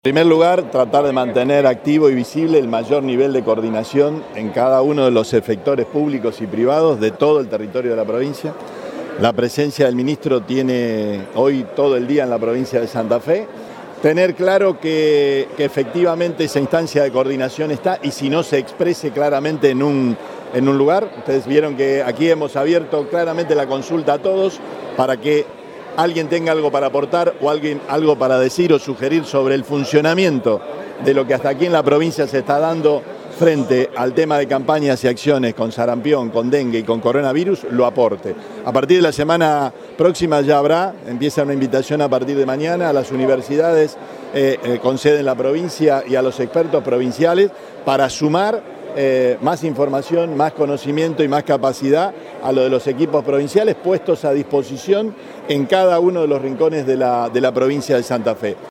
En primer lugar, tratar de mantener activo y visible el mayor nivel de coordinación en cada uno de los efectores públicos y privados de todo el territorio de la provincia. La presencia del ministro tiene hoy todo el día en la provincia de Santa Fe. Tener claro que efectivamente esa instancia de coordinación está, y si no se exprese claramente en un lugar. Ustedes vieron que aquí hemos abierto claramente la consulta a todos para que alguien tenga algo para aportar o alguien algo para decir o sugerir sobre el funcionamiento de lo que hasta aquí en la provincia se está dando frente al tema de campañas y acciones con sarampión, con dengue y con coronavirus, lo aporte. A partir de la semana próxima ya empieza una invitación a partir de mañana a las universidades con sede en la provincia y a los expertos provinciales para sumar más información, más conocimiento y más capacidad a lo de los equipos provinciales puestos a disposición en cada uno de los rincones de la provincia de Santa Fe.